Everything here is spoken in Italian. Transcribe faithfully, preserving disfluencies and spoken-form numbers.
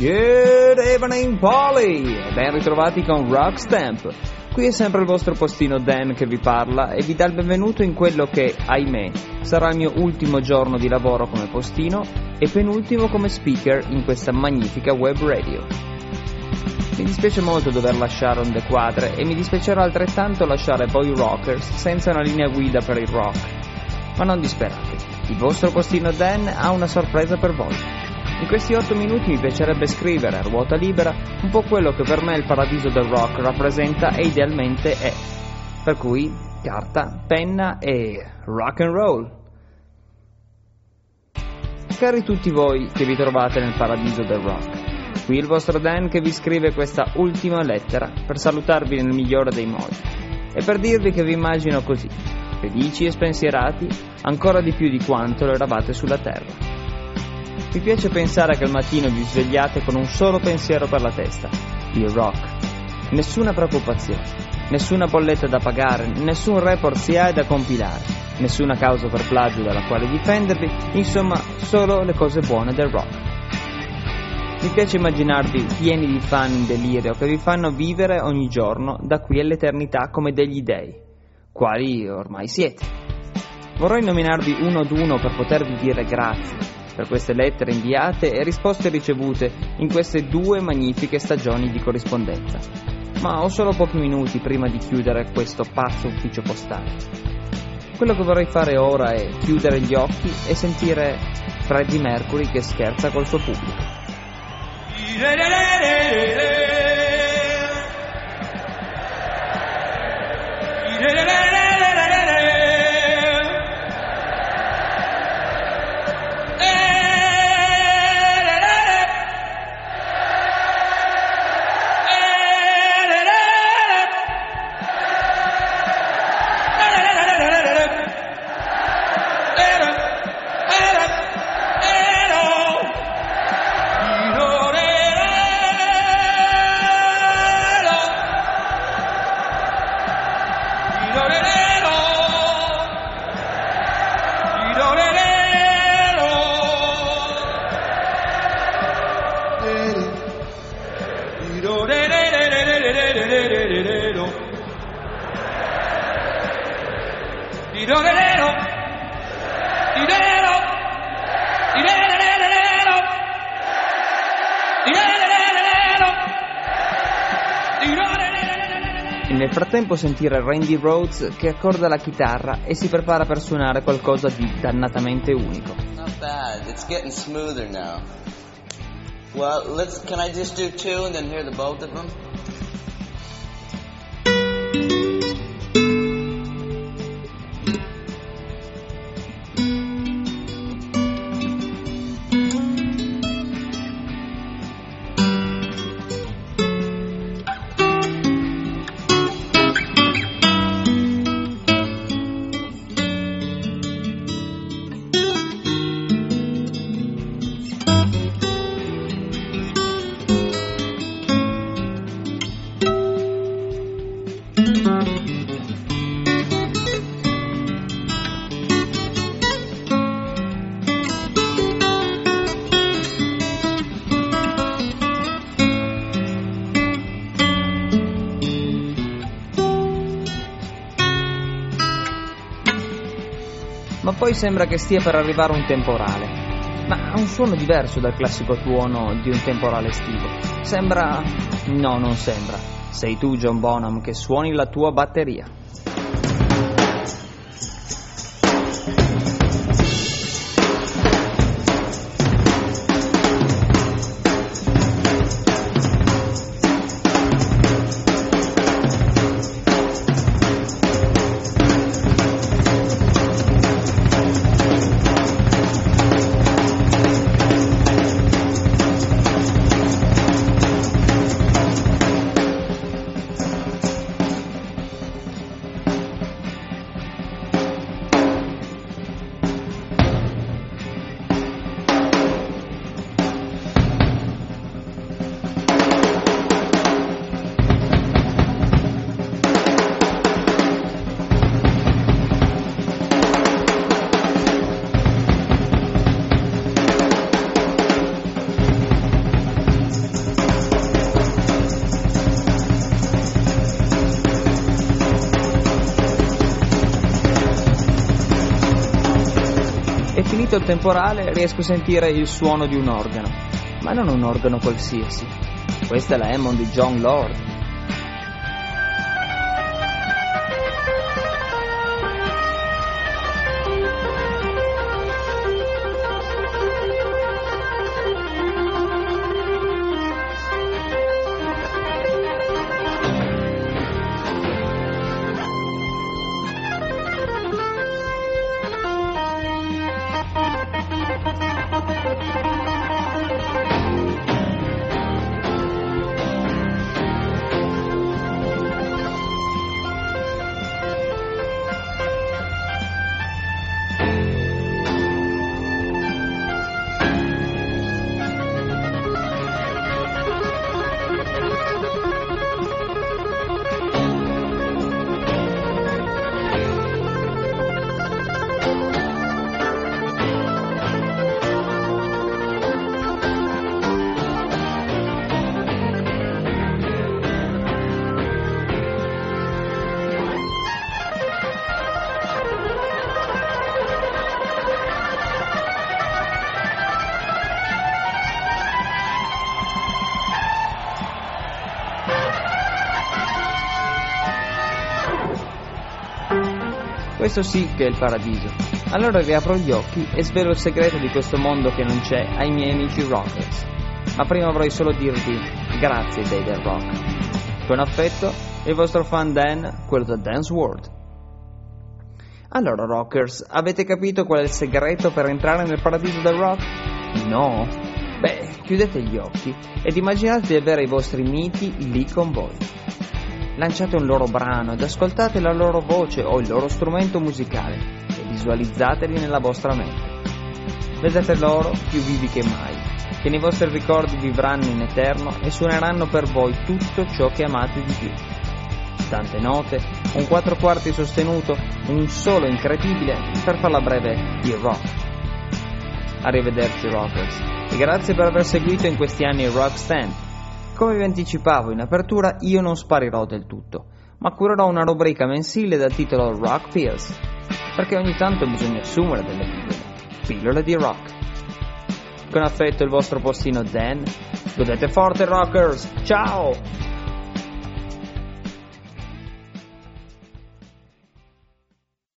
Good evening, Polly! E ben ritrovati con Rock Stamp. Qui è sempre il vostro postino Dan che vi parla e vi dà il benvenuto in quello che, ahimè, sarà il mio ultimo giorno di lavoro come postino e penultimo come speaker in questa magnifica web radio. Mi dispiace molto dover lasciare Onde Quadre e mi dispiacerà altrettanto lasciare Boy Rockers senza una linea guida per il rock. Ma non disperate, il vostro postino Dan ha una sorpresa per voi. In questi otto minuti mi piacerebbe scrivere a ruota libera un po' quello che per me il paradiso del rock rappresenta e idealmente è. Per cui, carta, penna e rock and roll. Cari tutti voi che vi trovate nel paradiso del rock, qui il vostro Dan che vi scrive questa ultima lettera per salutarvi nel migliore dei modi e per dirvi che vi immagino così, felici e spensierati ancora di più di quanto lo eravate sulla terra. Mi piace pensare che al mattino vi svegliate con un solo pensiero per la testa, il rock. Nessuna preoccupazione, nessuna bolletta da pagare, nessun report S I A E da compilare, nessuna causa per plagio dalla quale difendervi, insomma solo le cose buone del rock. Mi piace immaginarvi pieni di fan in delirio che vi fanno vivere ogni giorno da qui all'eternità come degli dei, quali ormai siete. Vorrei nominarvi uno ad uno per potervi dire grazie per queste lettere inviate e risposte ricevute in queste due magnifiche stagioni di corrispondenza. Ma ho solo pochi minuti prima di chiudere questo pazzo ufficio postale. Quello che vorrei fare ora è chiudere gli occhi e sentire Freddie Mercury che scherza col suo pubblico. Nel frattempo sentire Randy Rhoads che accorda la chitarra e si prepara per suonare qualcosa di dannatamente unico. Not bad. It's getting smoother now. Well, let's. Can I just do two and then hear the both of them? Ma poi sembra che stia per arrivare un temporale, ma ha un suono diverso dal classico tuono di un temporale estivo. Sembra... no, non sembra. Sei tu, John Bonham, che suoni la tua batteria. Finito il temporale riesco a sentire il suono di un organo, ma non un organo qualsiasi. Questa è la Hammond di John Lord. Questo sì che è il paradiso. Allora riapro gli occhi e svelo il segreto di questo mondo che non c'è ai miei amici rockers. Ma prima vorrei solo dirvi grazie dei del rock. Con affetto, il vostro fan Dan, quello da Dan's World. Allora rockers, avete capito qual è il segreto per entrare nel paradiso del rock? No? Beh, chiudete gli occhi ed immaginate di avere i vostri miti lì con voi. Lanciate un loro brano ed ascoltate la loro voce o il loro strumento musicale e visualizzateli nella vostra mente. Vedete loro più vivi che mai, che nei vostri ricordi vivranno in eterno e suoneranno per voi tutto ciò che amate di più. Tante note, un quattro quarti sostenuto, un solo incredibile, per farla breve, il rock. Arrivederci rockers, e grazie per aver seguito in questi anni il Rock Stand. Come vi anticipavo in apertura, io non sparirò del tutto, ma curerò una rubrica mensile dal titolo Rock Pills, perché ogni tanto bisogna assumere delle pillole, pillole di rock. Con affetto il vostro postino Dan, godete forte rockers, ciao!